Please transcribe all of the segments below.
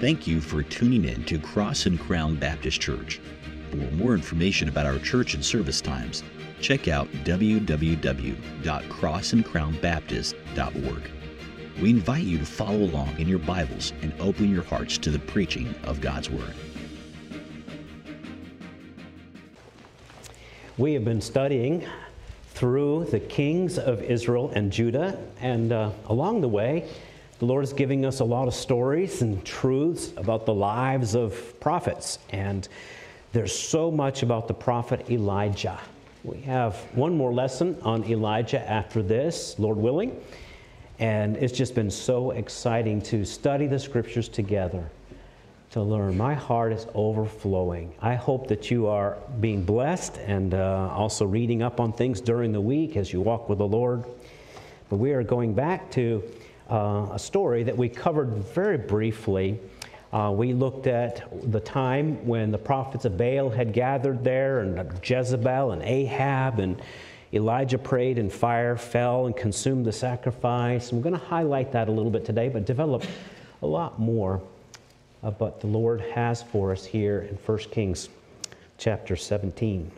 Thank you for tuning in to Cross and Crown Baptist Church. For more information about our church and service times, check out www.crossandcrownbaptist.org. We invite you to follow along in your Bibles and open your hearts to the preaching of God's Word. We have been studying through the kings of Israel and Judah, and along the way, the Lord is giving us a lot of stories and truths about the lives of prophets, and there's so much about the prophet Elijah. We have one more lesson on Elijah after this, Lord willing, and it's just been so exciting to study the scriptures together, to learn. My heart is overflowing. I hope that you are being blessed and also reading up on things during the week as you walk with the Lord. But we are going back to a story that we covered very briefly. We looked at the time when the prophets of Baal had gathered there, and Jezebel and Ahab, and Elijah prayed and fire fell and consumed the sacrifice. And we're going to highlight that a little bit today, but develop a lot more of what the Lord has for us here in 1 Kings chapter 17.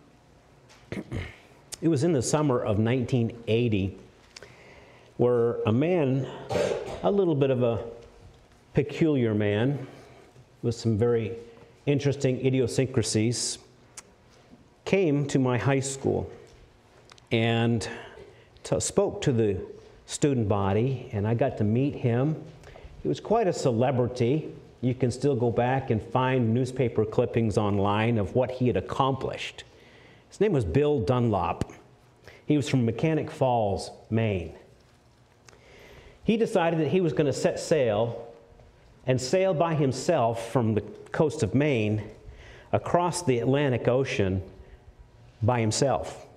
It was in the summer of 1980 where a man, a little bit of a peculiar man with some very interesting idiosyncrasies, came to my high school and spoke to the student body, and I got to meet him. He was quite a celebrity. You can still go back and find newspaper clippings online of what he had accomplished. His name was Bill Dunlop. He was from Mechanic Falls, Maine. He decided that he was going to set sail and sail by himself from the coast of Maine across the Atlantic Ocean by himself.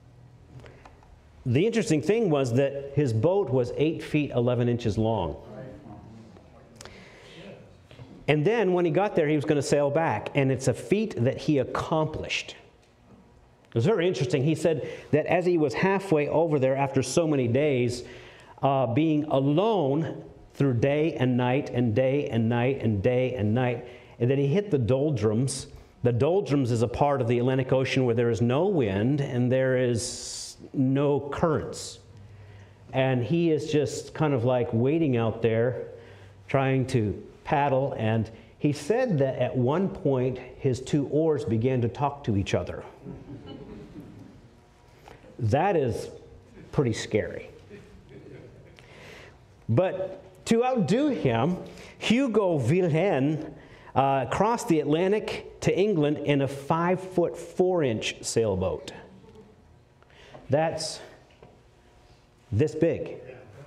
The interesting thing was that his boat was 8 feet 11 inches long. And then when he got there, he was going to sail back, and it's a feat that he accomplished. It was very interesting. He said that as he was halfway over there after so many days, being alone through day and night and day and night and day and night, and then he hit the doldrums. The doldrums is a part of the Atlantic Ocean where there is no wind and there is no currents. And he is just kind of like waiting out there trying to paddle, and he said that at one point his two oars began to talk to each other. That is pretty scary. But to outdo him, Hugo Vilhelm crossed the Atlantic to England in a 5-foot 4-inch sailboat. That's this big.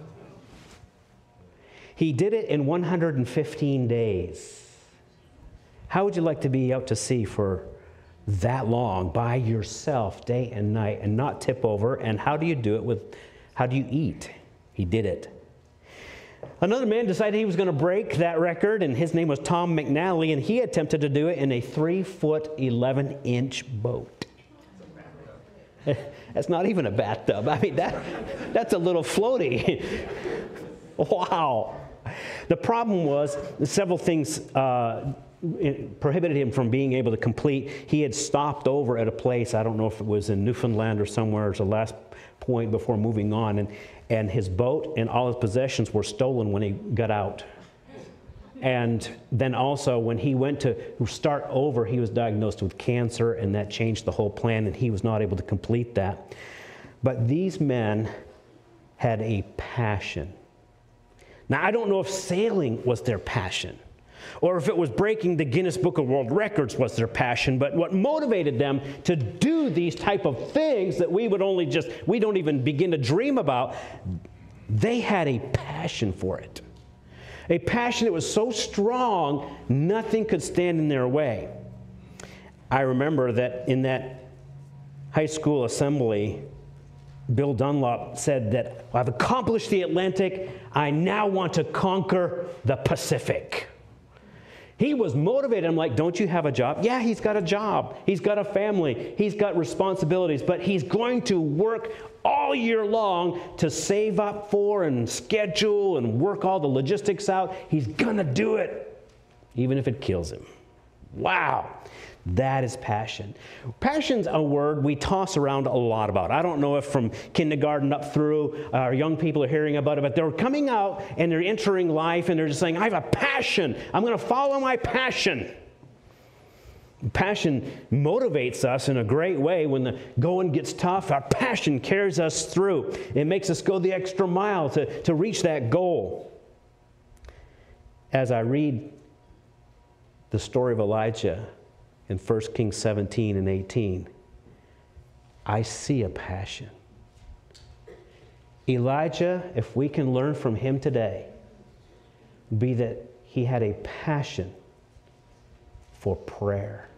He did it in 115 days. How would you like to be out to sea for that long by yourself day and night and not tip over? And how do you do it how do you eat? He did it. Another man decided he was going to break that record, and his name was Tom McNally, and he attempted to do it in a 3-foot 11-inch boat. That's not even a bathtub. I mean, that's a little floaty. Wow. The problem was several things prohibited him from being able to complete. He had stopped over at a place, I don't know if it was in Newfoundland or somewhere, as the last point before moving on, and his boat and all his possessions were stolen when he got out. And then also when he went to start over, he was diagnosed with cancer, and that changed the whole plan, and he was not able to complete that. But these men had a passion. Now, I don't know if sailing was their passion, or if it was breaking the Guinness Book of World Records was their passion, but what motivated them to do these type of things that we don't even begin to dream about, they had a passion for it. A passion that was so strong, nothing could stand in their way. I remember that in that high school assembly, Bill Dunlop said that, I've accomplished the Atlantic, I now want to conquer the Pacific. He was motivated. I'm like, don't you have a job? Yeah, he's got a job. He's got a family. He's got responsibilities. But he's going to work all year long to save up for and schedule and work all the logistics out. He's going to do it. even if it kills him. Wow. That is passion. Passion's a word we toss around a lot about. I don't know if from kindergarten up through our young people are hearing about it, but they're coming out and they're entering life and they're just saying, I have a passion. I'm going to follow my passion. Passion motivates us in a great way when the going gets tough. Our passion carries us through. It makes us go the extra mile to reach that goal. As I read the story of Elijah in 1 Kings 17 and 18, I see a passion. Elijah, if we can learn from him today, be that he had a passion for prayer.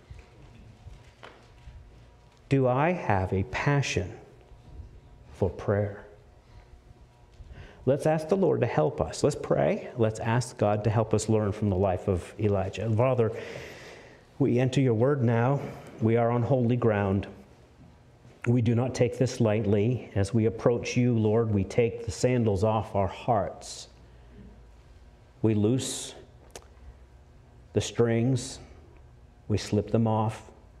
Do I have a passion for prayer? Let's ask the Lord to help us. Let's pray. Let's ask God to help us learn from the life of Elijah. Father, we enter your word now. We are on holy ground. We do not take this lightly. As we approach you, Lord, we take the sandals off our hearts. We loose the strings. We slip them off.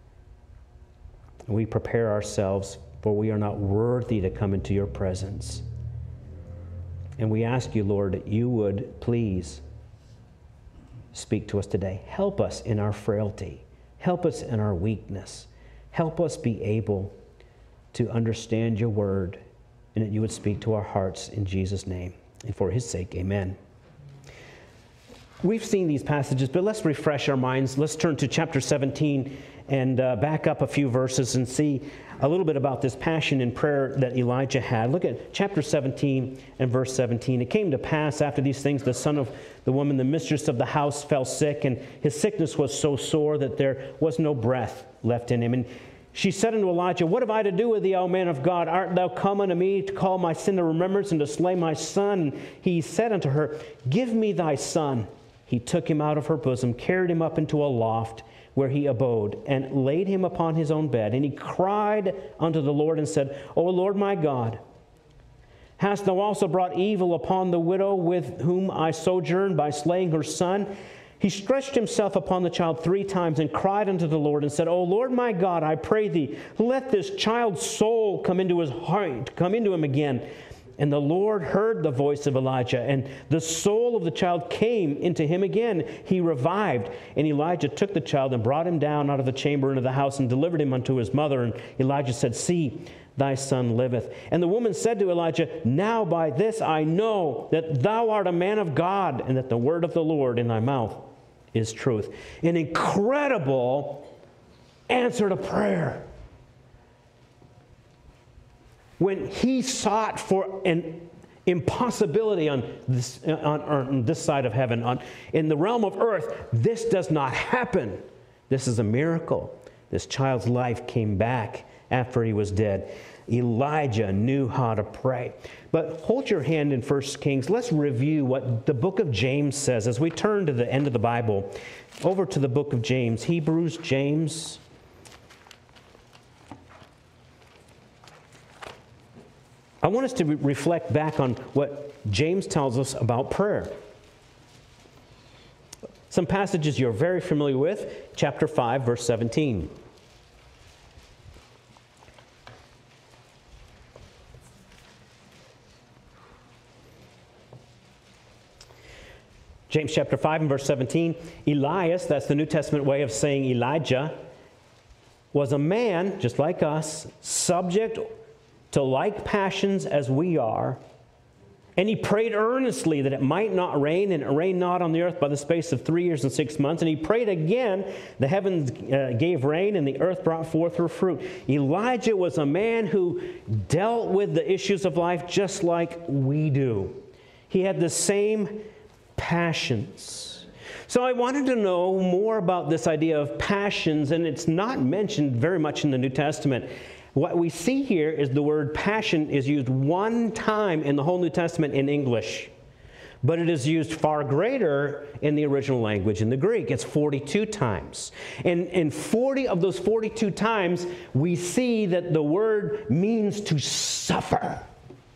We prepare ourselves, for we are not worthy to come into your presence. And we ask you, Lord, that you would please speak to us today. Help us in our frailty. Help us in our weakness. Help us be able to understand your word, and that you would speak to our hearts in Jesus' name. And for his sake, amen. We've seen these passages, but let's refresh our minds. Let's turn to chapter 17 and back up a few verses and see a little bit about this passion in prayer that Elijah had. Look at chapter 17 and verse 17. It came to pass after these things, the son of the woman, the mistress of the house, fell sick, and his sickness was so sore that there was no breath left in him. And she said unto Elijah, What have I to do with thee, O man of God? Art thou come unto me to call my sin to remembrance and to slay my son? And he said unto her, Give me thy son. He took him out of her bosom, carried him up into a loft, where he abode, and laid him upon his own bed. And he cried unto the Lord and said, O Lord my God, hast thou also brought evil upon the widow with whom I sojourned by slaying her son? He stretched himself upon the child 3 times and cried unto the Lord and said, O Lord my God, I pray thee, let this child's soul come into his heart, come into him again. And the Lord heard the voice of Elijah, and the soul of the child came into him again. He revived, and Elijah took the child and brought him down out of the chamber into the house and delivered him unto his mother. And Elijah said, See, thy son liveth. And the woman said to Elijah, Now by this I know that thou art a man of God, and that the word of the Lord in thy mouth is truth. An incredible answer to prayer. When he sought for an impossibility on this side of heaven, in the realm of earth, this does not happen. This is a miracle. This child's life came back after he was dead. Elijah knew how to pray. But hold your hand in 1 Kings. Let's review what the book of James says as we turn to the end of the Bible. Over to the book of James. Hebrews, James. I want us to reflect back on what James tells us about prayer. Some passages you're very familiar with. Chapter 5, verse 17. James chapter 5 and verse 17. Elias, that's the New Testament way of saying Elijah, was a man, just like us, subject to like passions as we are, and he prayed earnestly that it might not rain, and it rained not on the earth by the space of 3 years and 6 months. And he prayed again, the heavens gave rain, and the earth brought forth her fruit. Elijah was a man who dealt with the issues of life just like we do. He had the same passions. So I wanted to know more about this idea of passions, and it's not mentioned very much in the New Testament. What we see here is the word passion is used 1 time in the whole New Testament in English, but it is used far greater in the original language in the Greek. It's 42 times. And in 40 of those 42 times, we see that the word means to suffer.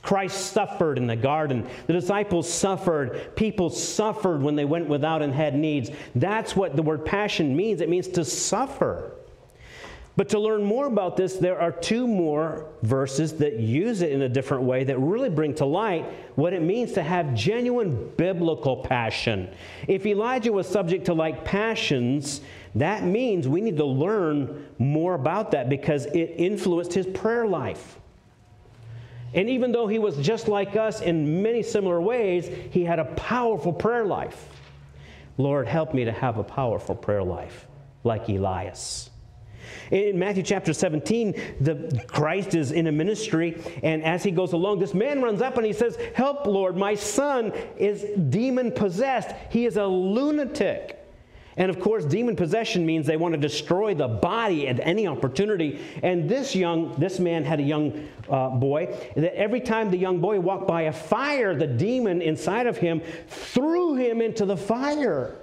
Christ suffered in the garden. The disciples suffered. People suffered when they went without and had needs. That's what the word passion means. It means to suffer. But to learn more about this, there are two more verses that use it in a different way that really bring to light what it means to have genuine biblical passion. If Elijah was subject to like passions, that means we need to learn more about that because it influenced his prayer life. And even though he was just like us in many similar ways, he had a powerful prayer life. Lord, help me to have a powerful prayer life like Elias. In Matthew chapter 17, Christ is in a ministry, and as he goes along, this man runs up and he says, "Help, Lord, my son is demon-possessed. He is a lunatic." And of course, demon possession means they want to destroy the body at any opportunity. And this man had a young boy, that every time the young boy walked by a fire, the demon inside of him threw him into the fire.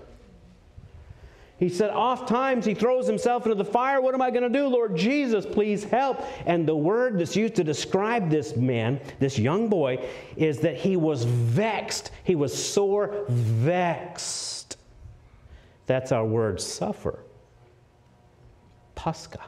He said, oft times he throws himself into the fire. What am I going to do? Lord Jesus, please help. And the word that's used to describe this man, this young boy, is that he was vexed. He was sore vexed. That's our word, suffer. Pascha.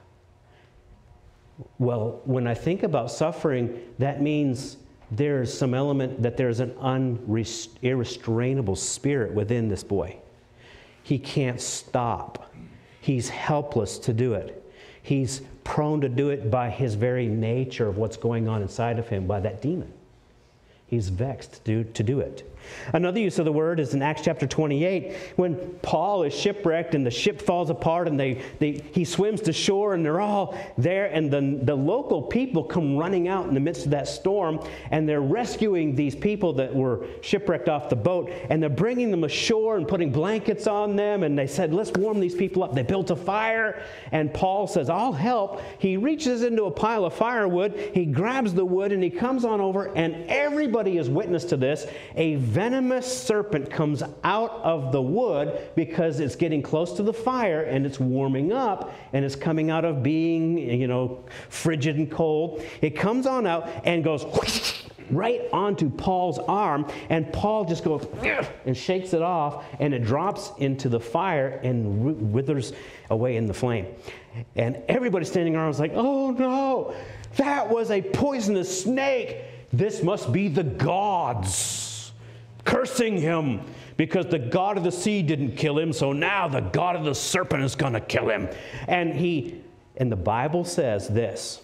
Well, when I think about suffering, that means there's some element that there's an irrestrainable spirit within this boy. He can't stop. He's helpless to do it. He's prone to do it by his very nature of what's going on inside of him, by that demon. He's vexed to do it. Another use of the word is in Acts chapter 28, when Paul is shipwrecked and the ship falls apart and he swims to shore and they're all there, and the local people come running out in the midst of that storm, and they're rescuing these people that were shipwrecked off the boat, and they're bringing them ashore and putting blankets on them, and they said, let's warm these people up. They built a fire, and Paul says, I'll help. He reaches into a pile of firewood, he grabs the wood, and he comes on over, and everybody is witness to this. A venomous serpent comes out of the wood because it's getting close to the fire and it's warming up and it's coming out of being, frigid and cold. It comes on out and goes right onto Paul's arm, and Paul just goes and shakes it off, and it drops into the fire and withers away in the flame. And everybody standing around was like, oh no, that was a poisonous snake. This must be the gods cursing him, because the god of the sea didn't kill him, so now the god of the serpent is going to kill him. And the Bible says this,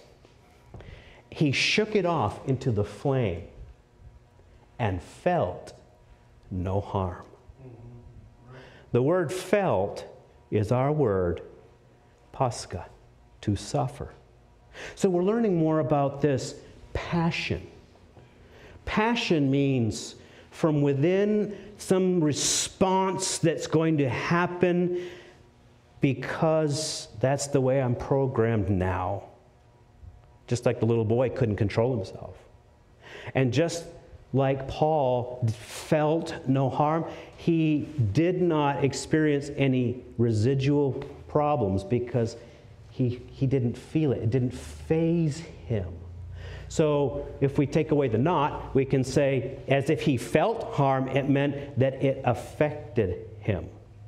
he shook it off into the flame and felt no harm. The word felt is our word, pascha, to suffer. So we're learning more about this passion. Passion means from within some response that's going to happen because that's the way I'm programmed now. Just like the little boy couldn't control himself. And just like Paul felt no harm, he did not experience any residual problems because he didn't feel it. It didn't faze him. So if we take away the not, we can say as if he felt harm, it meant that it affected him.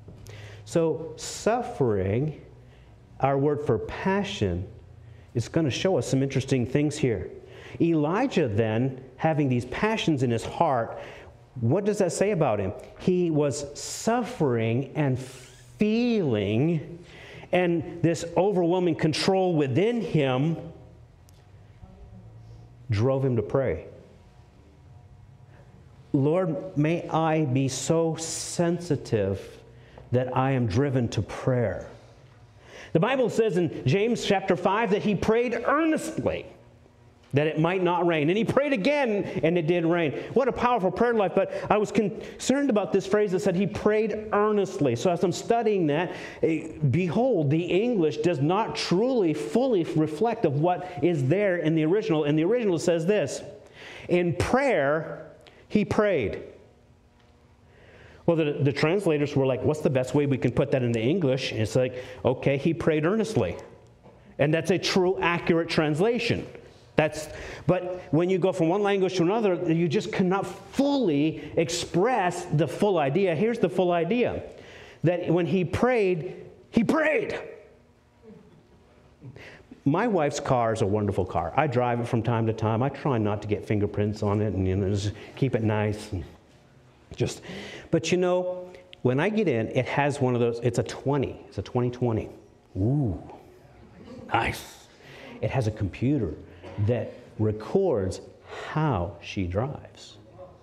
So suffering, our word for passion, is going to show us some interesting things here. Elijah then, having these passions in his heart, what does that say about him? He was suffering and feeling, and this overwhelming control within him drove him to pray. Lord, may I be so sensitive that I am driven to prayer. The Bible says in James chapter 5 that he prayed earnestly that it might not rain. And he prayed again, and it did rain. What a powerful prayer life. But I was concerned about this phrase that said he prayed earnestly. So as I'm studying that, behold, the English does not truly, fully reflect of what is there in the original. And the original says this, in prayer, he prayed. Well, the translators were like, what's the best way we can put that into English? And it's like, okay, he prayed earnestly. And that's a true, accurate translation. But when you go from one language to another, you just cannot fully express the full idea. Here's the full idea, that when he prayed, he prayed. My wife's car is a wonderful car. I drive it from time to time. I try not to get fingerprints on it and just keep it nice. And but when I get in, it has one of those, it's a 20. It's a 2020. Ooh, nice. It has a computer that records how she drives.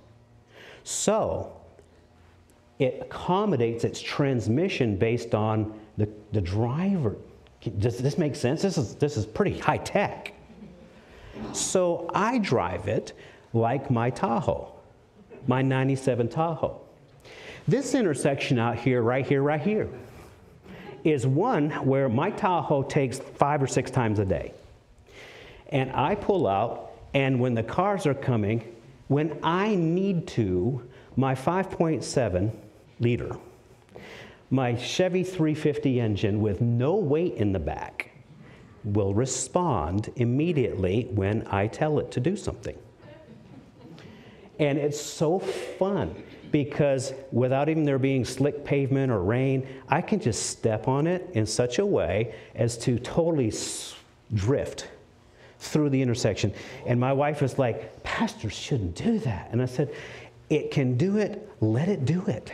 So it accommodates its transmission based on the driver. Does this make sense? This is pretty high tech. So I drive it like my Tahoe, my 97 Tahoe. This intersection out here, right here, is one where my Tahoe takes 5 or 6 times a day. And I pull out, and when the cars are coming, when I need to, my 5.7 liter, my Chevy 350 engine with no weight in the back will respond immediately when I tell it to do something. And it's so fun because without even there being slick pavement or rain, I can just step on it in such a way as to totally drift through the intersection. And my wife was like, pastors shouldn't do that. And I said, it can do it, let it do it.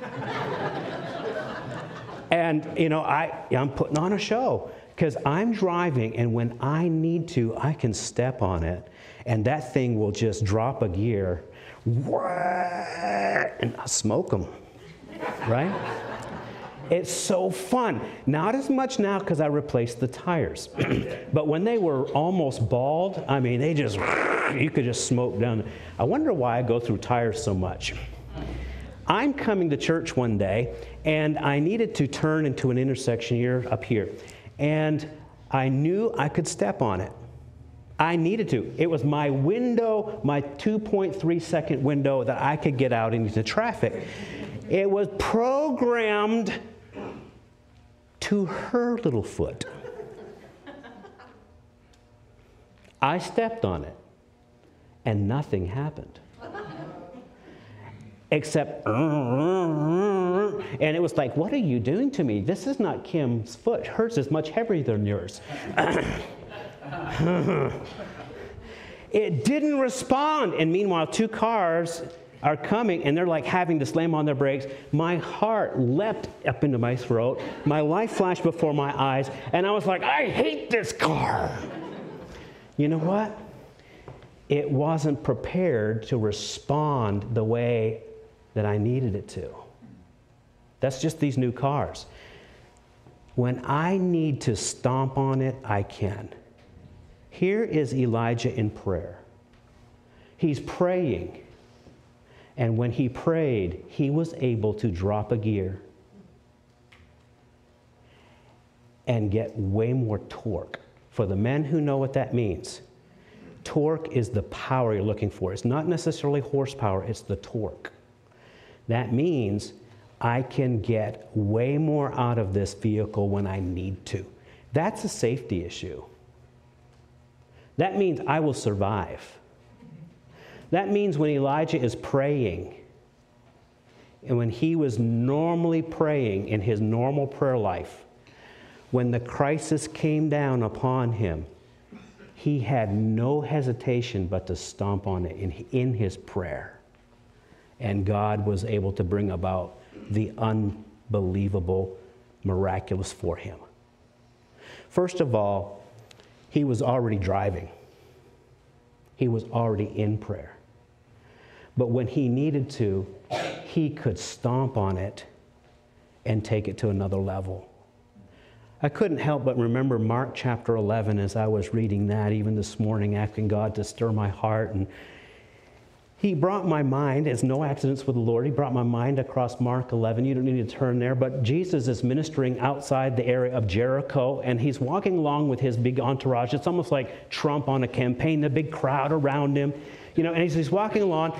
And, I'm putting on a show because I'm driving, and when I need to, I can step on it, and that thing will just drop a gear, and I'll smoke them, right? It's so fun. Not as much now because I replaced the tires. But when they were almost bald, you could just smoke down. I wonder why I go through tires so much. I'm coming to church one day, and I needed to turn into an intersection here, up here. And I knew I could step on it. I needed to. It was my window, my 2.3 second window that I could get out into traffic. It was programmed to her little foot. I stepped on it, and nothing happened. Except, and it was like, what are you doing to me? This is not Kim's foot. Hers is much heavier than yours. It didn't respond. And meanwhile, 2 cars are coming, and they're like having to slam on their brakes. My heart leapt up into my throat. My life flashed before my eyes, and I was like, I hate this car. You know what? It wasn't prepared to respond the way that I needed it to. That's just these new cars. When I need to stomp on it, I can. Here is Elijah in prayer. He's praying. And when he prayed, he was able to drop a gear and get way more torque. For the men who know what that means, torque is the power you're looking for. It's not necessarily horsepower, it's the torque. That means I can get way more out of this vehicle when I need to. That's a safety issue. That means I will survive. That means when Elijah is praying, and when he was normally praying in his normal prayer life, when the crisis came down upon him, he had no hesitation but to stomp on it in his prayer. And God was able to bring about the unbelievable, miraculous for him. First of all, he was already driving. He was already in prayer. But when he needed to, he could stomp on it and take it to another level. I couldn't help but remember Mark chapter 11 as I was reading that, even this morning, asking God to stir my heart. And he brought my mind, it's no accidents with the Lord, he brought my mind across Mark 11. You don't need to turn there, but Jesus is ministering outside the area of Jericho, and he's walking along with his big entourage. It's almost like Trump on a campaign, the big crowd around him. And as he's walking along,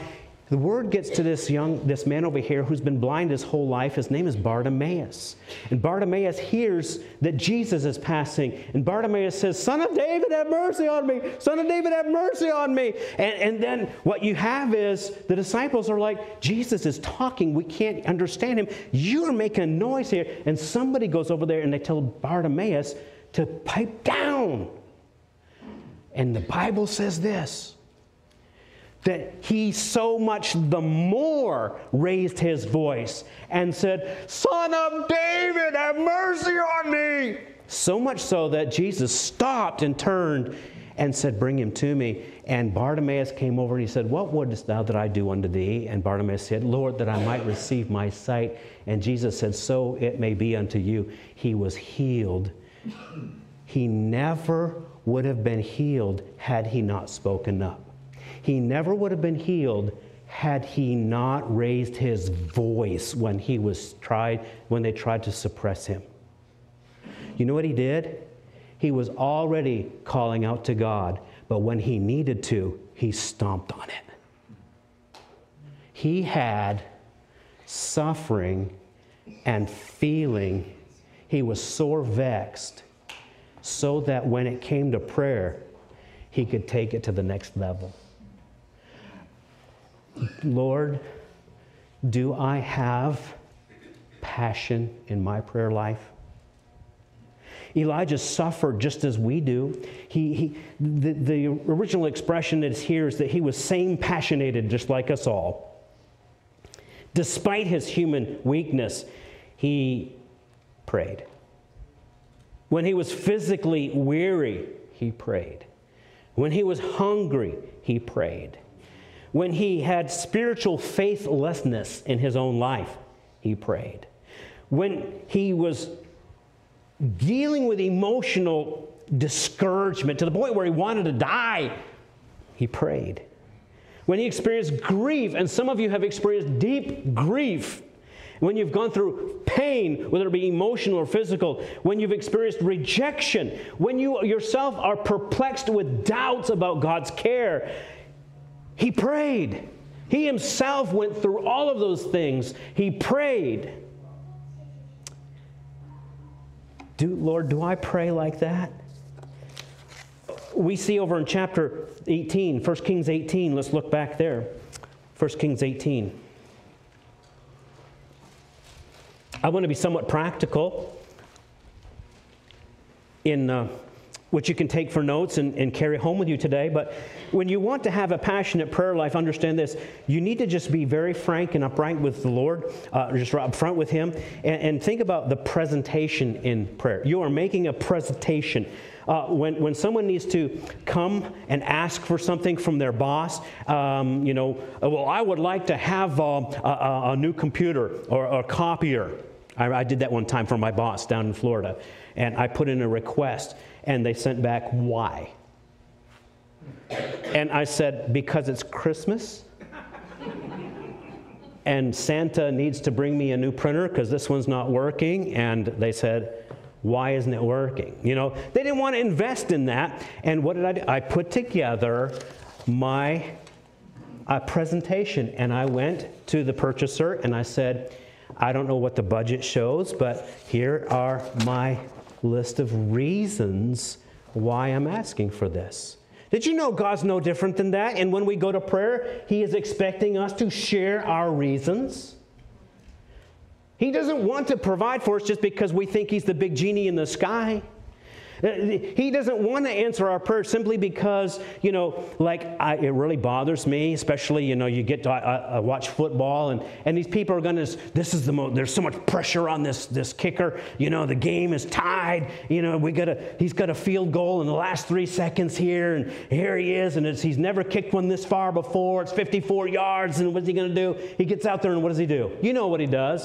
the word gets to this man over here who's been blind his whole life. His name is Bartimaeus. And Bartimaeus hears that Jesus is passing. And Bartimaeus says, "Son of David, have mercy on me. Son of David, have mercy on me." And then what you have is the disciples are like, Jesus is talking. We can't understand him. You're making noise here. And somebody goes over there and they tell Bartimaeus to pipe down. And the Bible says this, that he so much the more raised his voice and said, "Son of David, have mercy on me." So much so that Jesus stopped and turned and said, "Bring him to me." And Bartimaeus came over and he said, "What wouldest thou that I do unto thee?" And Bartimaeus said, "Lord, that I might receive my sight." And Jesus said, "So it may be unto you." He was healed. He never would have been healed had he not spoken up. He never would have been healed had he not raised his voice when they tried to suppress him. You know what he did? He was already calling out to God, but when he needed to, he stomped on it. He had suffering and feeling. He was sore vexed so that when it came to prayer, he could take it to the next level. Lord, do I have passion in my prayer life? Elijah suffered just as we do. The original expression that's here is that he was same passionated just like us all. Despite his human weakness, he prayed. When he was physically weary, he prayed. When he was hungry, he prayed. When he had spiritual faithlessness in his own life, he prayed. When he was dealing with emotional discouragement to the point where he wanted to die, he prayed. When he experienced grief, and some of you have experienced deep grief, when you've gone through pain, whether it be emotional or physical, when you've experienced rejection, when you yourself are perplexed with doubts about God's care, he prayed. He himself went through all of those things. He prayed. Lord, do I pray like that? We see over in chapter 18, 1 Kings 18. Let's look back there. 1 Kings 18. I want to be somewhat practical in which you can take for notes and carry home with you today. But when you want to have a passionate prayer life, understand this. You need to just be very frank and upright with the Lord, just right up front with Him. And think about the presentation in prayer. You are making a presentation. When someone needs to come and ask for something from their boss, well, I would like to have a new computer or a copier. I did that one time for my boss down in Florida. And I put in a request, and they sent back, "Why?" And I said, "Because it's Christmas, and Santa needs to bring me a new printer because this one's not working." And they said, "Why isn't it working?" They didn't want to invest in that. And what did I do? I put together my presentation, and I went to the purchaser, and I said, "I don't know what the budget shows, but here are my list of reasons why I'm asking for this." Did you know God's no different than that? And when we go to prayer, He is expecting us to share our reasons. He doesn't want to provide for us just because we think He's the big genie in the sky. He doesn't want to answer our prayers simply because, it really bothers me, especially, you get to watch football and these people are going to, there's so much pressure on this kicker. The game is tied. He's got a field goal in the last 3 seconds here, and here he is, and he's never kicked one this far before. It's 54 yards, and what's he going to do? He gets out there, and what does he do? You know what he does.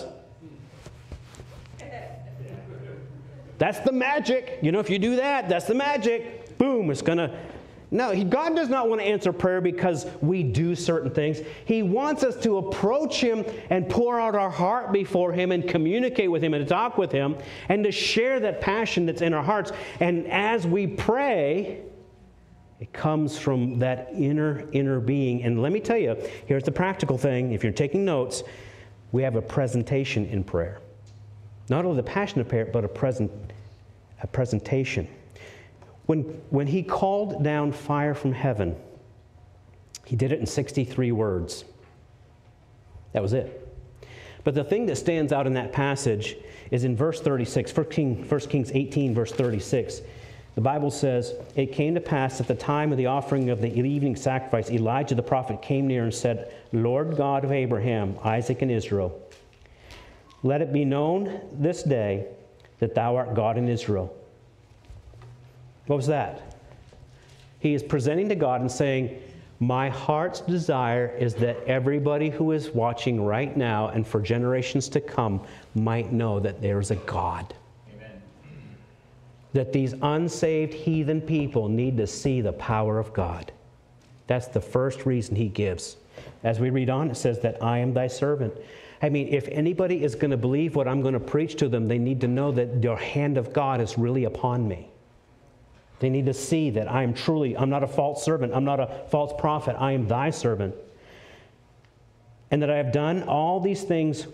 That's the magic. If you do that, that's the magic. Boom, it's going to... No, God does not want to answer prayer because we do certain things. He wants us to approach Him and pour out our heart before Him and communicate with Him and talk with Him and to share that passion that's in our hearts. And as we pray, It comes from that inner being. And let me tell you, here's the practical thing. If you're taking notes, we have a presentation in prayer. Not only the passion of prayer, but a presentation. When he called down fire from heaven, he did it in 63 words. That was it. But the thing that stands out in that passage is in verse 36, 1 Kings 18, verse 36. The Bible says, "It came to pass at the time of the offering of the evening sacrifice, Elijah the prophet came near and said, Lord God of Abraham, Isaac, and Israel, let it be known this day that thou art God in Israel." What was that? He is presenting to God and saying, my heart's desire is that everybody who is watching right now and for generations to come might know that there is a God. Amen. That these unsaved heathen people need to see the power of God. That's the first reason he gives. As we read on, it says that I am thy servant. I mean, if anybody is going to believe what I'm going to preach to them, they need to know that the hand of God is really upon me. They need to see that I'm not a false servant. I'm not a false prophet. I am thy servant. And that I have done all these things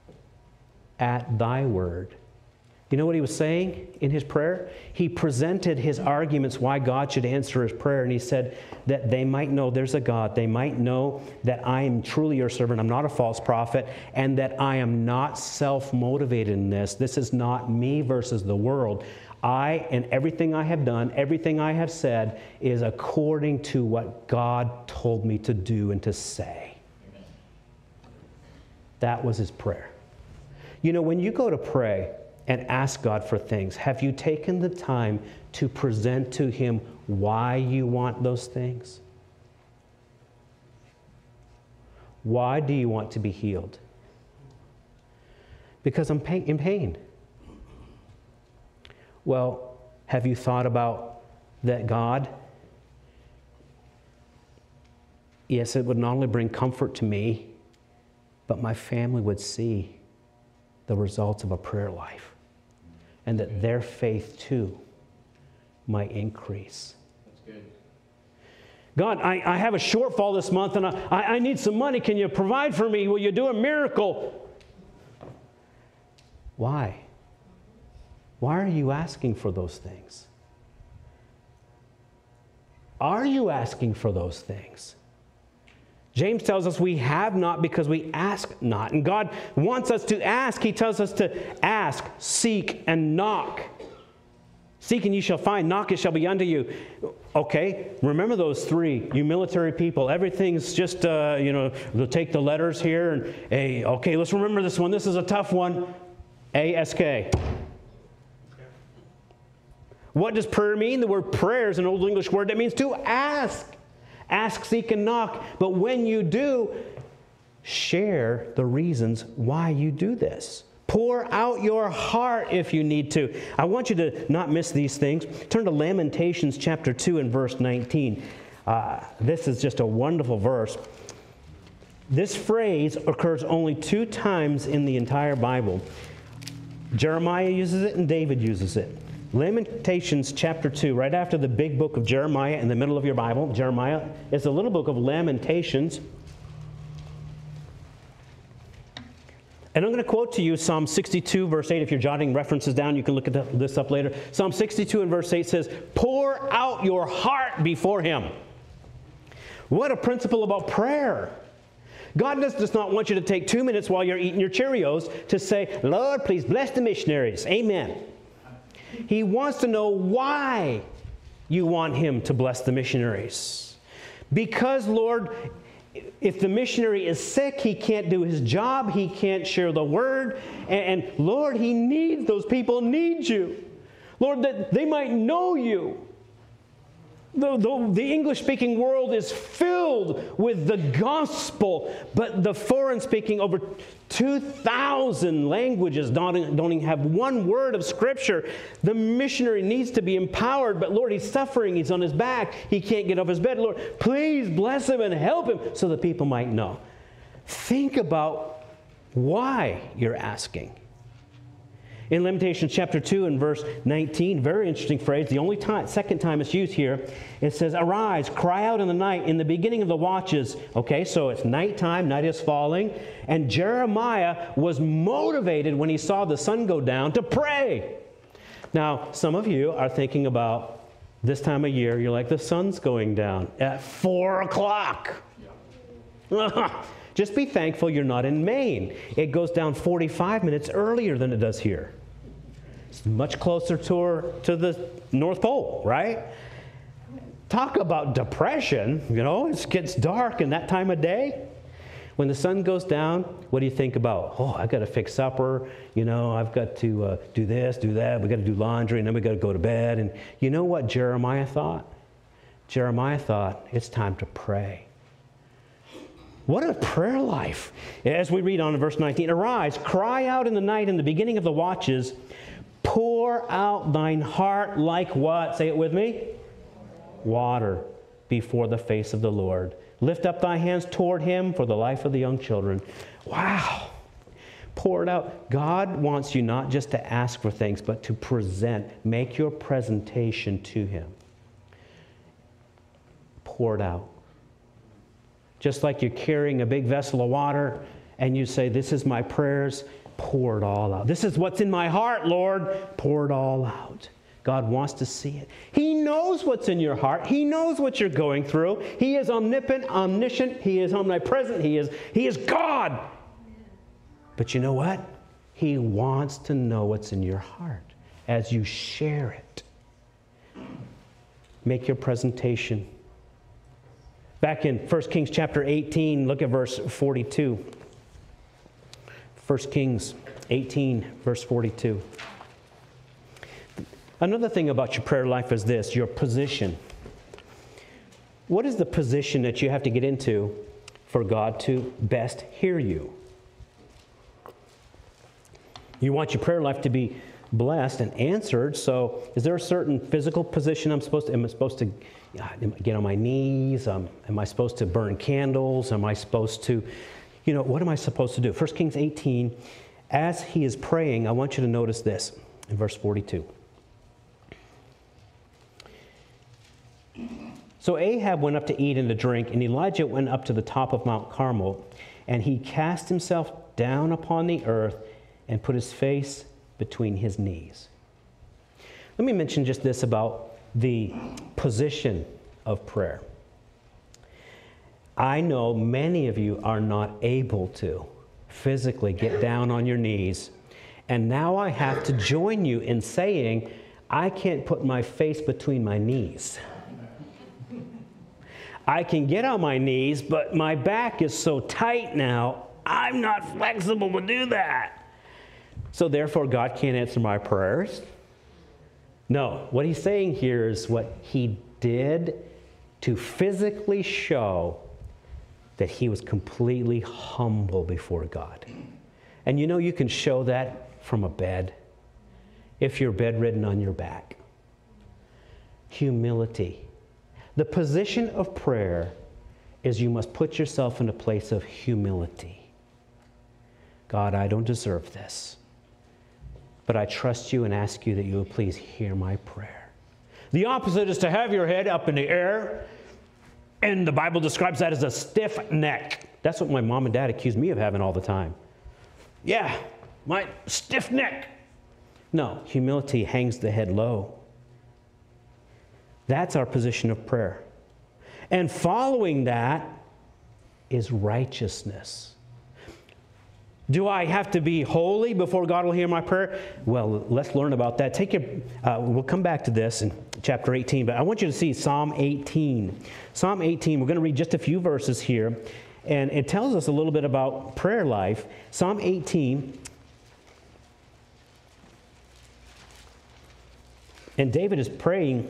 at thy word. You know what he was saying in his prayer? He presented his arguments why God should answer his prayer. And he said that they might know there's a God. They might know that I am truly your servant. I'm not a false prophet. And that I am not self-motivated in this. This is not me versus the world. I and everything I have done, everything I have said is according to what God told me to do and to say. Amen. That was his prayer. You know, when you go to pray and ask God for things, have you taken the time to present to him why you want those things? Why do you want to be healed? Because I'm in pain. Well, have you thought about that God? Yes, it would not only bring comfort to me, but my family would see the results of a prayer life. And that their faith too might increase. That's good. God, I have a shortfall this month and I need some money. Can you provide for me? Will you do a miracle? Why? Why are you asking for those things? Are you asking for those things? James tells us we have not because we ask not. And God wants us to ask. He tells us to ask, seek, and knock. Seek and you shall find. Knock, it shall be unto you. Okay, remember those three, you military people. Everything's just, they'll take the letters here. And A, okay, let's remember this one. This is a tough one. A-S-K. What does prayer mean? The word prayer is an Old English word that means to ask. Ask, seek, and knock. But when you do, share the reasons why you do this. Pour out your heart if you need to. I want you to not miss these things. Turn to Lamentations chapter 2 and verse 19. This is just a wonderful verse. This phrase occurs only 2 times in the entire Bible. Jeremiah uses it and David uses it. Lamentations chapter 2, right after the big book of Jeremiah in the middle of your Bible. Jeremiah is the little book of Lamentations. And I'm going to quote to you Psalm 62, verse 8. If you're jotting references down, you can look at this up later. Psalm 62 and verse 8 says, pour out your heart before him. What a principle about prayer. God does not want you to take 2 minutes while you're eating your Cheerios to say, Lord, please bless the missionaries. Amen. He wants to know why you want him to bless the missionaries. Because, Lord, if the missionary is sick, he can't do his job, he can't share the word, and Lord, he needs, those people need you. Lord, that they might know you. The English-speaking world is filled with the gospel, but the foreign-speaking, over 2,000 languages don't even have one word of Scripture. The missionary needs to be empowered, but Lord, he's suffering. He's on his back. He can't get off his bed. Lord, please bless him and help him so that people might know. Think about why you're asking. In Lamentations chapter 2 and verse 19, very interesting phrase, the only second time it's used here, it says, arise, cry out in the night, in the beginning of the watches. Okay, so it's nighttime, night is falling, and Jeremiah was motivated when he saw the sun go down to pray. Now, some of you are thinking about this time of year, you're like, the sun's going down at 4 o'clock. Just be thankful you're not in Maine. It goes down 45 minutes earlier than it does here. It's much closer to the North Pole, right? Talk about depression. You know, it gets dark in that time of day. When the sun goes down, what do you think about? Oh, I've got to fix supper. You know, I've got to do this, do that. We've got to do laundry, and then we've got to go to bed. And you know what Jeremiah thought? Jeremiah thought, it's time to pray. What a prayer life. As we read on in verse 19, arise, cry out in the night in the beginning of the watches, pour out thine heart like what? Say it with me. Water before the face of the Lord. Lift up thy hands toward him for the life of the young children. Wow. Pour it out. God wants you not just to ask for things, but to present. Make your presentation to him. Pour it out. Just like you're carrying a big vessel of water and you say, this is my prayers, pour it all out. This is what's in my heart, Lord. Pour it all out. God wants to see it. He knows what's in your heart. He knows what you're going through. He is omnipotent, omniscient. He is omnipresent. He is God. But you know what? He wants to know what's in your heart as you share it. Make your presentation. Back in 1 Kings chapter 18, look at verse 42. 1 Kings 18, verse 42. Another thing about your prayer life is this, your position. What is the position that you have to get into for God to best hear you? You want your prayer life to be blessed and answered, so is there a certain physical position am I supposed to get on my knees? Am I supposed to burn candles? Am I supposed to, what am I supposed to do? 1 Kings 18, as he is praying, I want you to notice this in verse 42. So Ahab went up to eat and to drink, and Elijah went up to the top of Mount Carmel, and he cast himself down upon the earth and put his face between his knees. Let me mention just this about the position of prayer. I know many of you are not able to physically get down on your knees, and now I have to join you in saying, I can't put my face between my knees. I can get on my knees, but my back is so tight now, I'm not flexible to do that. So therefore, God can't answer my prayers? No, what he's saying here is what he did to physically show that he was completely humble before God. And you can show that from a bed, if you're bedridden on your back. Humility. The position of prayer is you must put yourself in a place of humility. God, I don't deserve this, but I trust you and ask you that you will please hear my prayer. The opposite is to have your head up in the air, and the Bible describes that as a stiff neck. That's what my mom and dad accused me of having all the time. Yeah, my stiff neck. No, humility hangs the head low. That's our position of prayer. And following that is righteousness. Do I have to be holy before God will hear my prayer? Well, let's learn about that. We'll come back to this in chapter 18, but I want you to see Psalm 18. Psalm 18, we're going to read just a few verses here, and it tells us a little bit about prayer life. Psalm 18, and David is praying.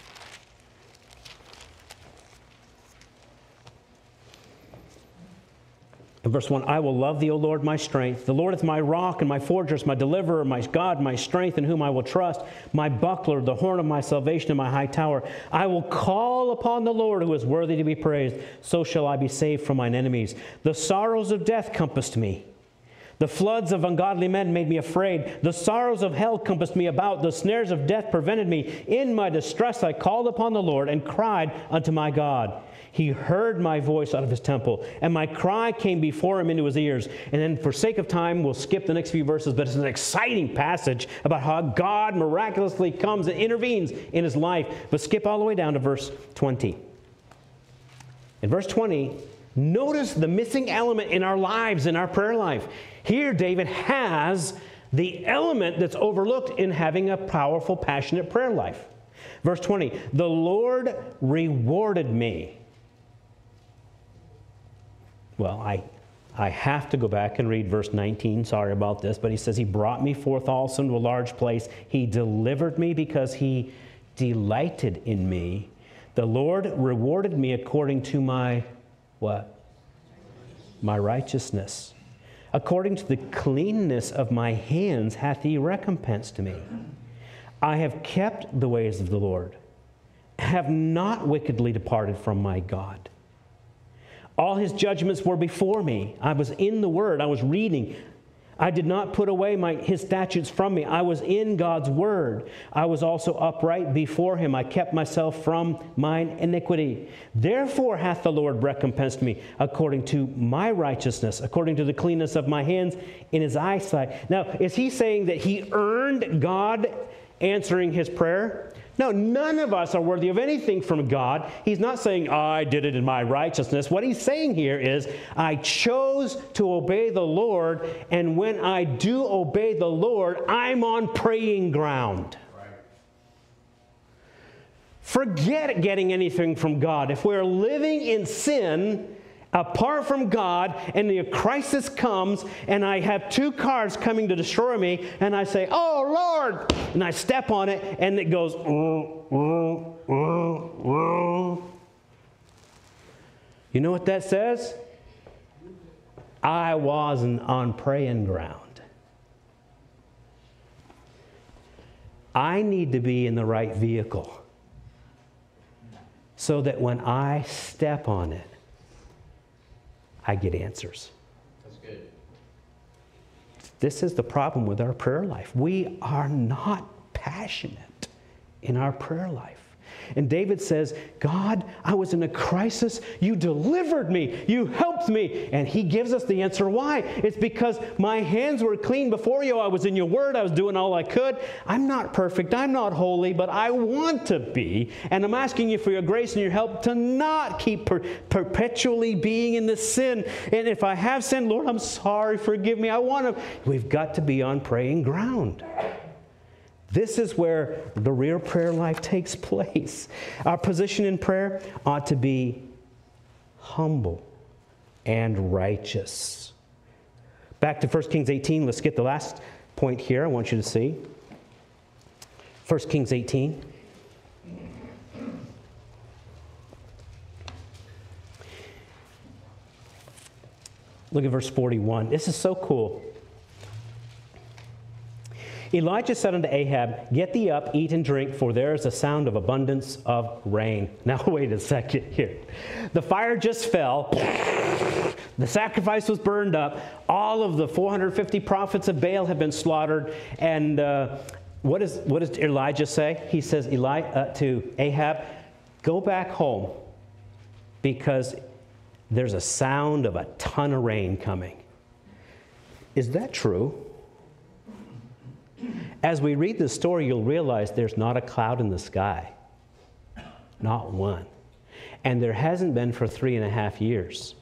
In verse 1, I will love thee, O Lord, my strength. The Lord is my rock and my fortress, my deliverer, my God, my strength, in whom I will trust, my buckler, the horn of my salvation, and my high tower. I will call upon the Lord, who is worthy to be praised. So shall I be saved from mine enemies. The sorrows of death compassed me. The floods of ungodly men made me afraid. The sorrows of hell compassed me about. The snares of death prevented me. In my distress I called upon the Lord and cried unto my God. He heard my voice out of his temple, and my cry came before him into his ears. And then for sake of time, we'll skip the next few verses, but it's an exciting passage about how God miraculously comes and intervenes in his life. But skip all the way down to verse 20. In verse 20, notice the missing element in our lives, in our prayer life. Here, David has the element that's overlooked in having a powerful, passionate prayer life. Verse 20, the Lord rewarded me. Well, I have to go back and read verse 19. Sorry about this, but he says, he brought me forth also into a large place. He delivered me because he delighted in me. The Lord rewarded me according to my, what? My righteousness. According to the cleanness of my hands hath he recompensed me. I have kept the ways of the Lord, have not wickedly departed from my God. All his judgments were before me. I was in the Word. I was reading. I did not put away his statutes from me. I was in God's Word. I was also upright before him. I kept myself from mine iniquity. Therefore hath the Lord recompensed me according to my righteousness, according to the cleanness of my hands in his eyesight. Now, is he saying that he earned God answering his prayer? No, none of us are worthy of anything from God. He's not saying, I did it in my righteousness. What he's saying here is, I chose to obey the Lord, and when I do obey the Lord, I'm on praying ground. Right. Forget getting anything from God. If we're living in sin, apart from God, and the crisis comes, and I have two cars coming to destroy me, and I say, oh, Lord, and I step on it, and it goes, You know what that says? I wasn't on praying ground. I need to be in the right vehicle so that when I step on it, I get answers. That's good. This is the problem with our prayer life. We are not passionate in our prayer life. And David says, God, I was in a crisis. You delivered me. You helped me. And he gives us the answer why. It's because my hands were clean before you. I was in your word. I was doing all I could. I'm not perfect. I'm not holy, but I want to be. And I'm asking you for your grace and your help to not keep perpetually being in this sin. And if I have sinned, Lord, I'm sorry. Forgive me. We've got to be on praying ground. This is where the real prayer life takes place. Our position in prayer ought to be humble and righteous. Back to 1 Kings 18. Let's get the last point here I want you to see. 1 Kings 18. Look at verse 41. This is so cool. Elijah said unto Ahab, get thee up, eat and drink, for there is a sound of abundance of rain. Now wait a second here. The fire just fell. The sacrifice was burned up. All of the 450 prophets of Baal have been slaughtered. And what does Elijah say? He says to Ahab, go back home because there's a sound of a ton of rain coming. Is that true? As we read this story, you'll realize there's not a cloud in the sky. Not one. And there hasn't been for 3.5 years.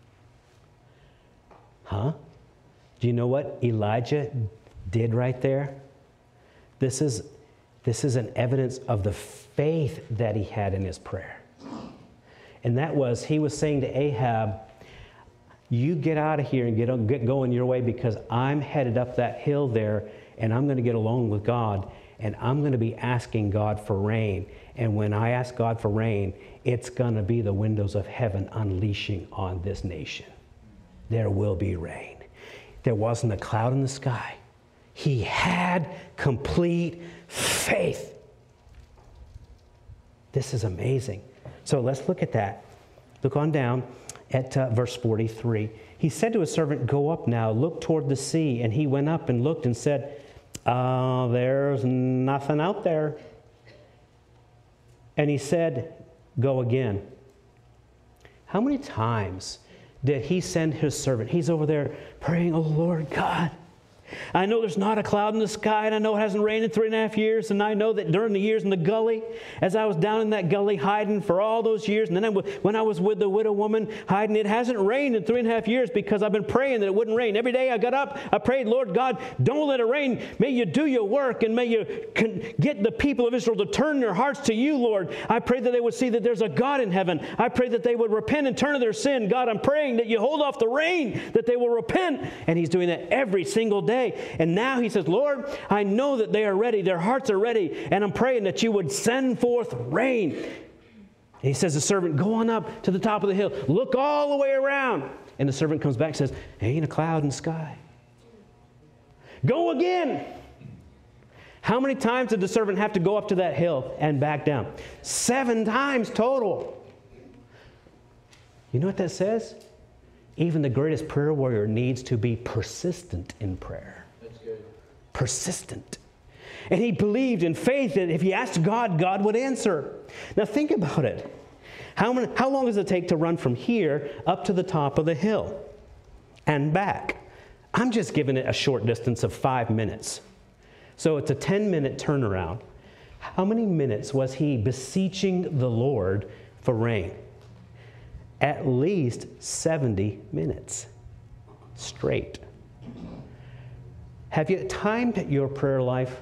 Huh? Do you know what Elijah did right there? This is an evidence of the faith that he had in his prayer. And that was, he was saying to Ahab, you get out of here and get going your way because I'm headed up that hill there and I'm going to get along with God and I'm going to be asking God for rain. And when I ask God for rain, it's going to be the windows of heaven unleashing on this nation. There will be rain. There wasn't a cloud in the sky. He had complete faith. This is amazing. So let's look at that. Look on down at verse 43. He said to his servant, "Go up now, look toward the sea." And he went up and looked and said, "There's nothing out there." And he said, "Go again." How many times did he send his servant? He's over there praying, "Oh, Lord God, I know there's not a cloud in the sky, and I know it hasn't rained in 3.5 years, and I know that during the years in the gully, as I was down in that gully hiding for all those years, and then when I was with the widow woman hiding, it hasn't rained in 3.5 years because I've been praying that it wouldn't rain. Every day I got up, I prayed, Lord God, don't let it rain. May you do your work, and may you get the people of Israel to turn their hearts to you, Lord. I pray that they would see that there's a God in heaven. I pray that they would repent and turn to their sin. God, I'm praying that you hold off the rain, that they will repent." And he's doing that every single day. And now he says, "Lord, I know that they are ready. Their hearts are ready. And I'm praying that you would send forth rain." And he says to the servant, "Go on up to the top of the hill. Look all the way around." And the servant comes back and says, "Ain't a cloud in the sky." Go again. How many times did the servant have to go up to that hill and back down? 7 times total. You know what that says? Even the greatest prayer warrior needs to be persistent in prayer. That's good. Persistent. And he believed in faith that if he asked God, God would answer. Now think about it. How long does it take to run from here up to the top of the hill and back? I'm just giving it a short distance of 5 minutes. So it's a 10-minute turnaround. How many minutes was he beseeching the Lord for rain? At least 70 minutes straight. Have you timed your prayer life?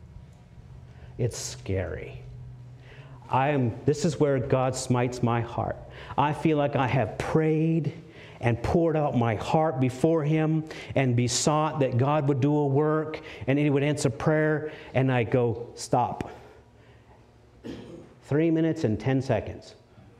It's scary. This is where God smites my heart. I feel like I have prayed and poured out my heart before Him and besought that God would do a work and He would answer prayer, and I go, stop. 3 minutes and 10 seconds.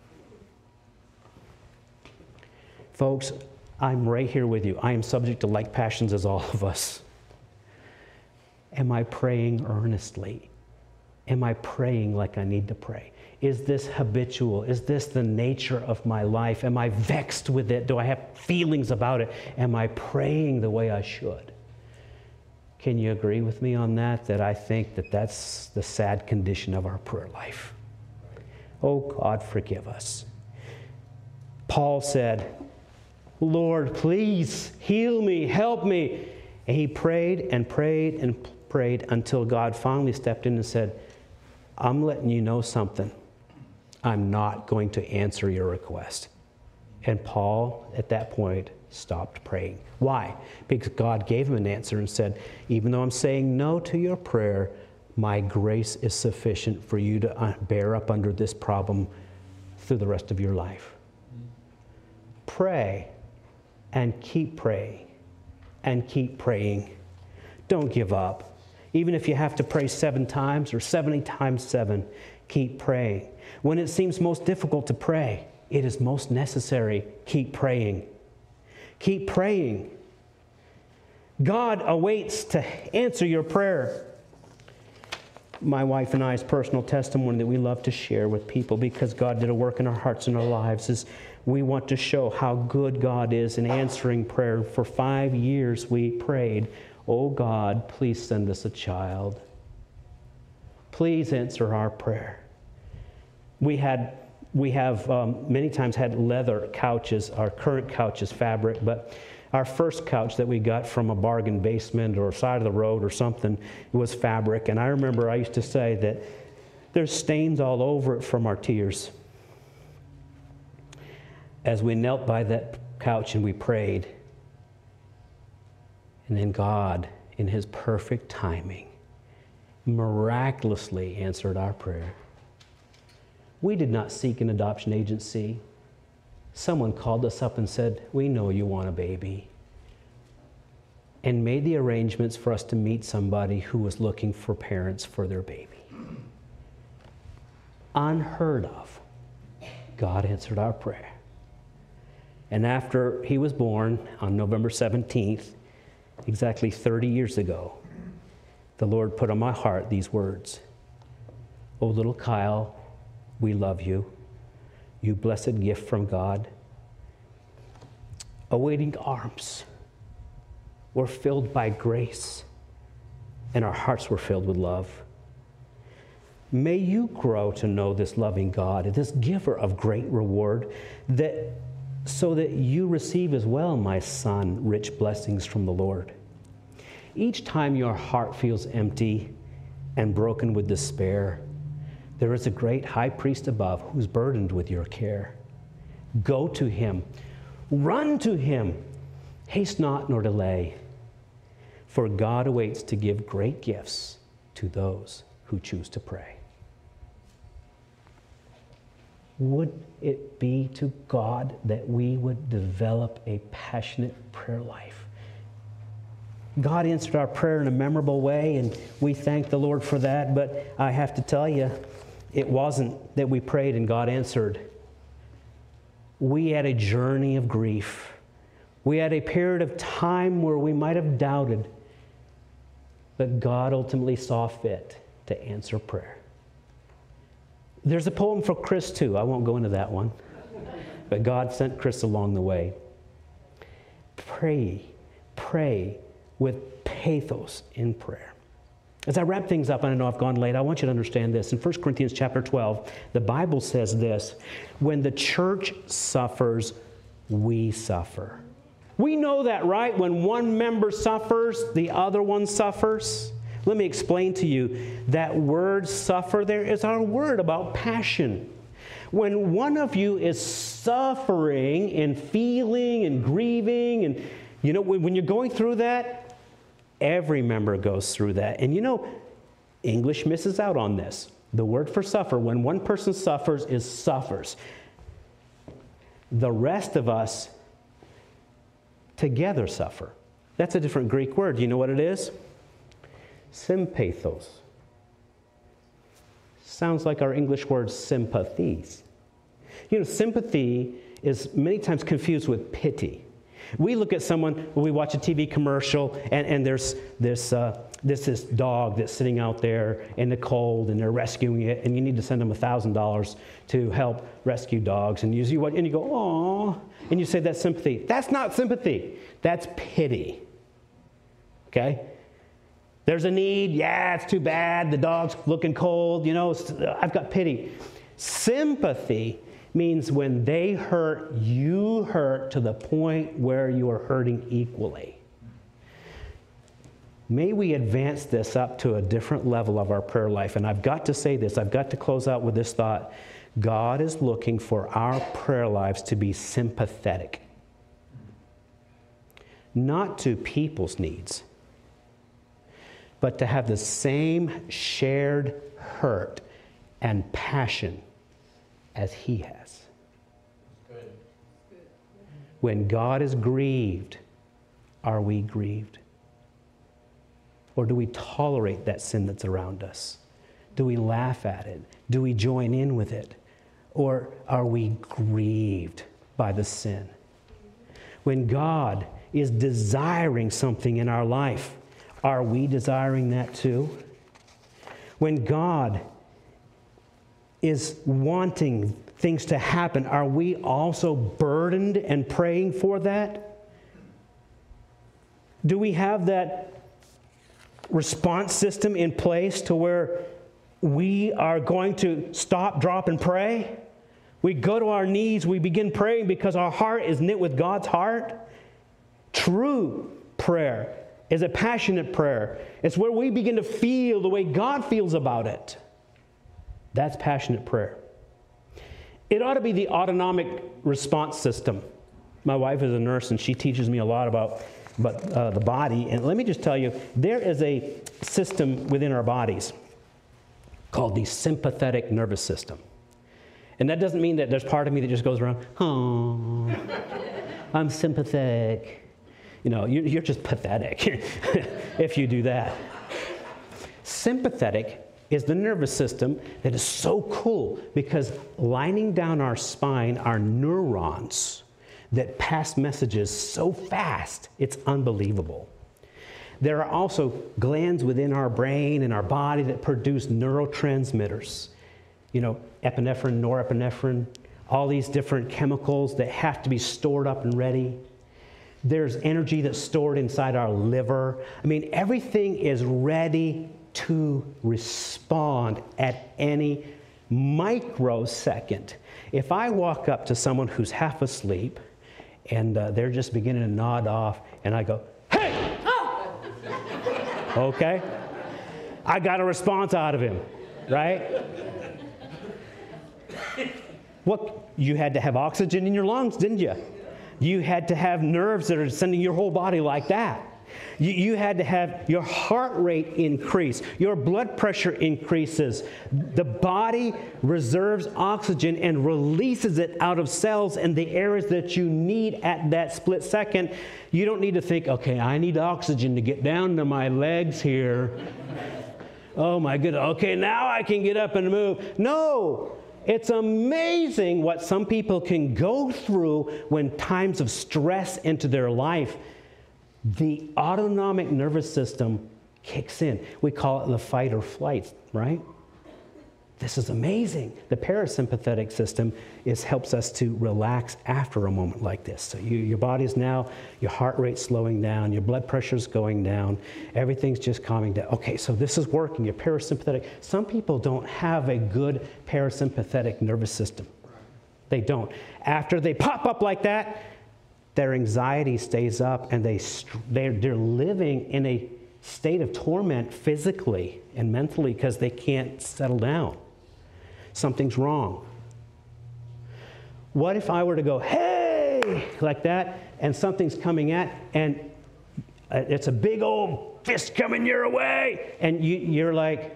Folks, I'm right here with you. I am subject to like passions as all of us. Am I praying earnestly? Am I praying like I need to pray? Is this habitual? Is this the nature of my life? Am I vexed with it? Do I have feelings about it? Am I praying the way I should? Can you agree with me on that? That I think that that's the sad condition of our prayer life. Oh, God, forgive us. Paul said, "Lord, please heal me, help me." And he prayed and prayed and prayed until God finally stepped in and said, "I'm letting you know something. I'm not going to answer your request." And Paul, at that point, stopped praying. Why? Because God gave him an answer and said, "Even though I'm saying no to your prayer, my grace is sufficient for you to bear up under this problem through the rest of your life." Pray and keep praying and keep praying. Don't give up. Even if you have to pray 7 times or 70 times 7, keep praying. When it seems most difficult to pray, it is most necessary. Keep praying. Keep praying. God awaits to answer your prayer. My wife and I's personal testimony that we love to share with people, because God did a work in our hearts and our lives, is we want to show how good God is in answering prayer. For 5 years we prayed, "Oh God, please send us a child. Please answer our prayer." We have many times had leather couches. Our current couch is fabric, but our first couch that we got from a bargain basement or side of the road or something was fabric. And I remember I used to say that there's stains all over it from our tears. As we knelt by that couch and we prayed, and then God, in His perfect timing, miraculously answered our prayer. We did not seek an adoption agency. Someone called us up and said, "We know you want a baby," and made the arrangements for us to meet somebody who was looking for parents for their baby. Unheard of. God answered our prayer. And after he was born on November 17th, exactly 30 years ago, the Lord put on my heart these words: "Oh, little Kyle, we love you. You blessed gift from God. awaiting arms were filled by grace, and our hearts were filled with love. May you grow to know this loving God, this giver of great reward, so that you receive as well, my son, rich blessings from the Lord. Each time your heart feels empty and broken with despair, there is a great high priest above who's burdened with your care. Go to him, run to him, haste not nor delay, for God awaits to give great gifts to those who choose to pray. Would it be to God that we would develop a passionate prayer life? God answered our prayer in a memorable way, and we thank the Lord for that, but I have to tell you, it wasn't that we prayed and God answered. We had a journey of grief. We had a period of time where we might have doubted, but God ultimately saw fit to answer prayer. There's a poem for Chris too. I won't go into that one. But God sent Chris along the way. Pray with pathos in prayer. As I wrap things up, and I know I've gone late, I want you to understand this. In 1 Corinthians chapter 12, the Bible says this: when the church suffers, we suffer. We know that, right? When one member suffers, the other one suffers. Let me explain to you, that word suffer there is our word about passion. When one of you is suffering and feeling and grieving, and you know, when you're going through that, every member goes through that. And you know, English misses out on this. The word for suffer, when one person suffers, is suffers. The rest of us together suffer. That's a different Greek word. You know what it is? Sympathos. Sounds like our English word sympathies. You know, sympathy is many times confused with pity. We look at someone, when we watch a TV commercial, and there's this dog that's sitting out there in the cold, and they're rescuing it, and you need to send them $1,000 to help rescue dogs, and you go, "Aw," and you say that's sympathy. That's not sympathy. That's pity. Okay? There's a need. Yeah, it's too bad. The dog's looking cold. You know, I've got pity. Sympathy means when they hurt, you hurt to the point where you are hurting equally. May we advance this up to a different level of our prayer life. And I've got to say this. I've got to close out with this thought. God is looking for our prayer lives to be sympathetic. Not to people's needs, but to have the same shared hurt and passion as He has. Good. When God is grieved, are we grieved? Or do we tolerate that sin that's around us? Do we laugh at it? Do we join in with it? Or are we grieved by the sin? When God is desiring something in our life, are we desiring that too? When God is wanting things to happen, are we also burdened and praying for that? Do we have that response system in place to where we are going to stop, drop, and pray? We go to our knees, we begin praying because our heart is knit with God's heart. True prayer is a passionate prayer. It's where we begin to feel the way God feels about it. That's passionate prayer. It ought to be the autonomic response system. My wife is a nurse, and she teaches me a lot about the body. And let me just tell you, there is a system within our bodies called the sympathetic nervous system. And that doesn't mean that there's part of me that just goes around, "Oh, I'm sympathetic." You know, you're just pathetic if you do that. Sympathetic is the nervous system that is so cool because lining down our spine are neurons that pass messages so fast, it's unbelievable. There are also glands within our brain and our body that produce neurotransmitters. You know, epinephrine, norepinephrine, all these different chemicals that have to be stored up and ready. There's energy that's stored inside our liver. I mean, everything is ready to respond at any microsecond. If I walk up to someone who's half asleep and they're just beginning to nod off, and I go, "Hey!" Okay? I got a response out of him, right? What? You had to have oxygen in your lungs, didn't you? You had to have nerves that are sending your whole body like that. You had to have your heart rate increase. Your blood pressure increases. The body reserves oxygen and releases it out of cells in the areas that you need at that split second. You don't need to think, okay, I need oxygen to get down to my legs here. Oh my goodness, okay, now I can get up and move. No, it's amazing what some people can go through when times of stress into their life. The autonomic nervous system kicks in. We call it the fight or flight, right? This is amazing. The parasympathetic system helps us to relax after a moment like this. So your body's now, your heart rate's slowing down, your blood pressure's going down, everything's just calming down. Okay, so this is working, your parasympathetic. Some people don't have a good parasympathetic nervous system. They don't. After they pop up like that, their anxiety stays up, and they're living in a state of torment physically and mentally because they can't settle down. Something's wrong. What if I were to go, "Hey," like that, and something's coming at, and it's a big old fist coming your way, and you're like,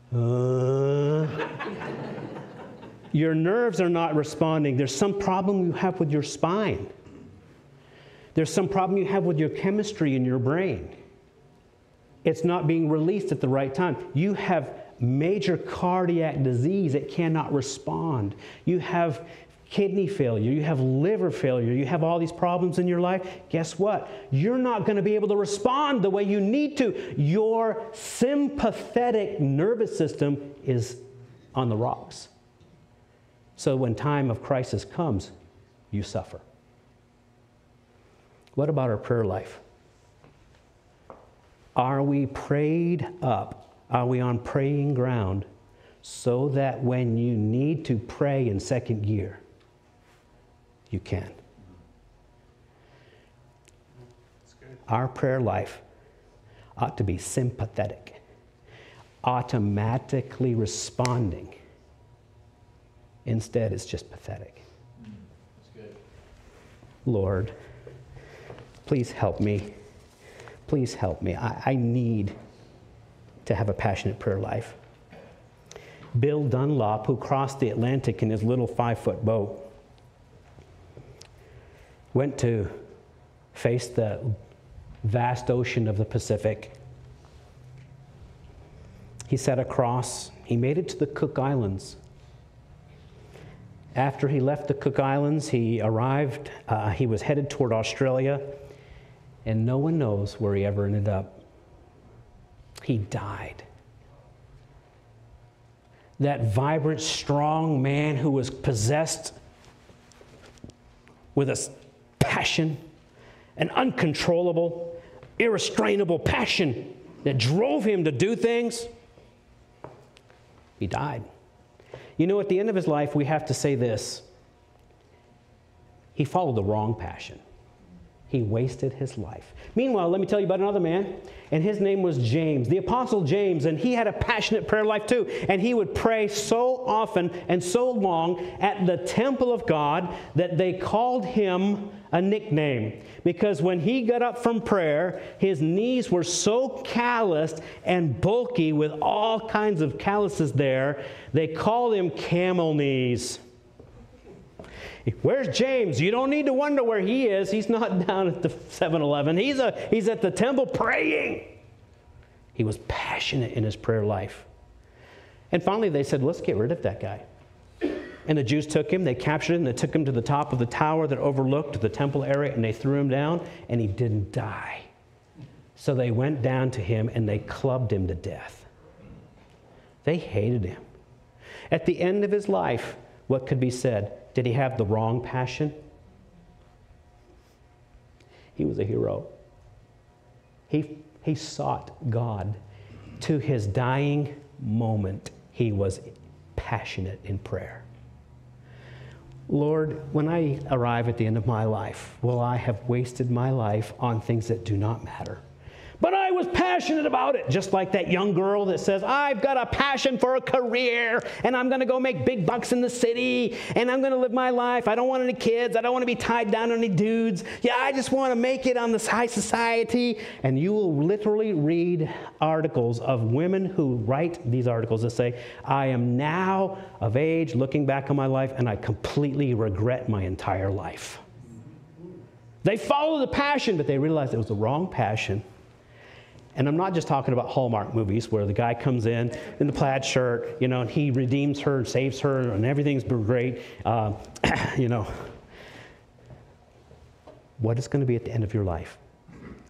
Your nerves are not responding. There's some problem you have with your spine. There's some problem you have with your chemistry in your brain. It's not being released at the right time. You have major cardiac disease that cannot respond. You have kidney failure. You have liver failure. You have all these problems in your life. Guess what? You're not going to be able to respond the way you need to. Your sympathetic nervous system is on the rocks. So when time of crisis comes, you suffer. What about our prayer life? Are we prayed up? Are we on praying ground so that when you need to pray in second gear, you can? Our prayer life ought to be sympathetic, automatically responding. Instead, it's just pathetic. That's good. Lord, please help me. Please help me. I need to have a passionate prayer life. Bill Dunlop, who crossed the Atlantic in his little 5-foot boat, went to face the vast ocean of the Pacific. He set across. He made it to the Cook Islands. After he left the Cook Islands, he arrived, he was headed toward Australia, and no one knows where he ever ended up. He died. That vibrant, strong man who was possessed with a passion, an uncontrollable, irrestrainable passion that drove him to do things, he died. You know, at the end of his life, we have to say this. He followed the wrong passion. He wasted his life. Meanwhile, let me tell you about another man, and his name was James, the Apostle James, and he had a passionate prayer life too. And he would pray so often and so long at the temple of God that they called him a nickname. Because when he got up from prayer, his knees were so calloused and bulky with all kinds of calluses there, they called him camel knees. Where's James? You don't need to wonder where he is. He's not down at the 7-Eleven. He's at the temple praying. He was passionate in his prayer life. And finally they said, let's get rid of that guy. And the Jews took him, they captured him, they took him to the top of the tower that overlooked the temple area, and they threw him down, and he didn't die. So they went down to him and they clubbed him to death. They hated him. At the end of his life, what could be said? Did he have the wrong passion? He was a hero. He sought God. To his dying moment, he was passionate in prayer. Lord, when I arrive at the end of my life, will I have wasted my life on things that do not matter? But I was passionate about it, just like that young girl that says, I've got a passion for a career, and I'm going to go make big bucks in the city, and I'm going to live my life. I don't want any kids. I don't want to be tied down to any dudes. Yeah, I just want to make it on this high society. And you will literally read articles of women who write these articles that say, I am now of age, looking back on my life, and I completely regret my entire life. They follow the passion, but they realize it was the wrong passion. And I'm not just talking about Hallmark movies where the guy comes in the plaid shirt, and he redeems her and saves her and everything's great. What is going to be at the end of your life?